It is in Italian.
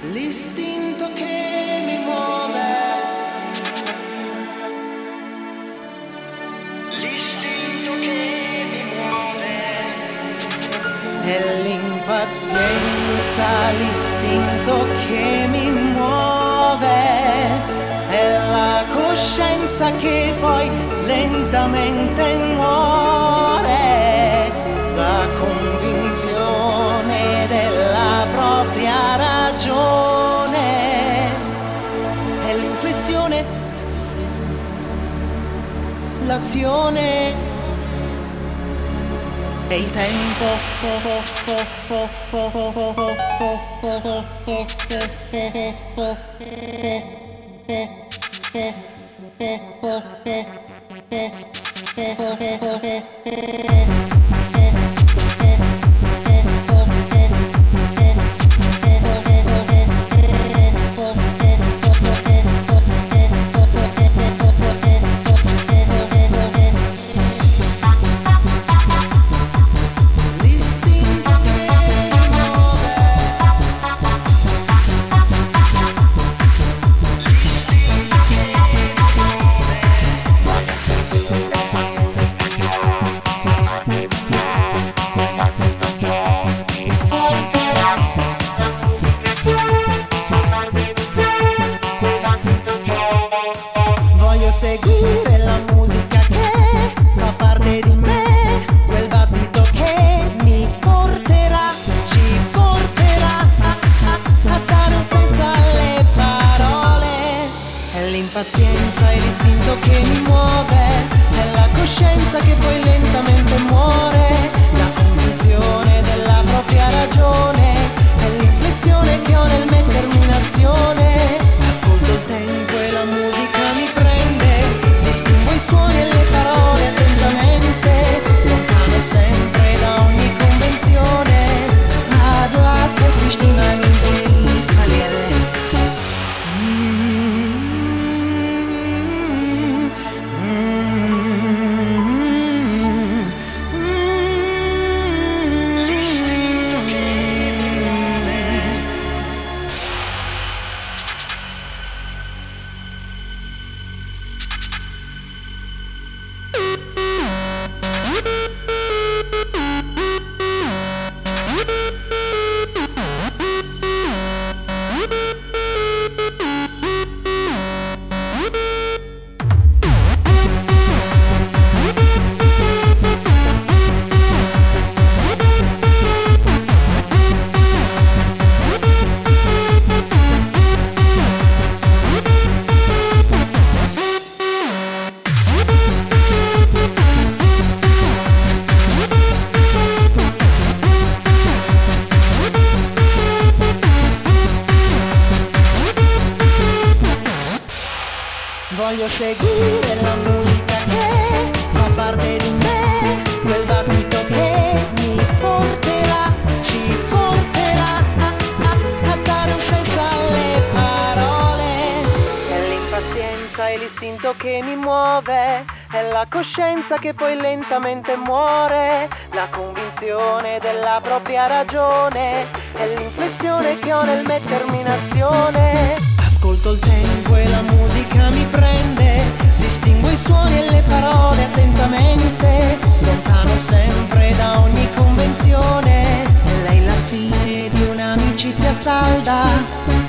L'istinto che mi muove, l'istinto che mi muove, è l'impazienza, l'istinto che mi muove, è la coscienza che poi lentamente muore, la convinzione della propria ragione, è l'inflessione, l'azione e il tempo. Voglio seguire la musica che fa parte di me, quel battito che mi porterà, ci porterà a dare un senso alle parole. È l'impazienza e l'istinto che mi muove, è la coscienza che poi lentamente muore, la convinzione della propria ragione, è l'inflessione che ho nel mettermi in azione. Ascolto il tempo e la musica mi prende, distingo i suoni e le parole attentamente, lontano sempre da ogni convenzione, ad la sesta stima mi fallire. Voglio seguire la musica che fa parte di me, quel battito che mi porterà, ci porterà a dare un senso alle parole. È l'impazienza e l'istinto che mi muove, è la coscienza che poi lentamente muore, la convinzione della propria ragione, è l'inflessione che ho nel mettermi in azione. Ascolto il tempo e la musica mi prende, distingo i suoni e le parole attentamente, lontano sempre da ogni convenzione, è lei la fine di un'amicizia salda,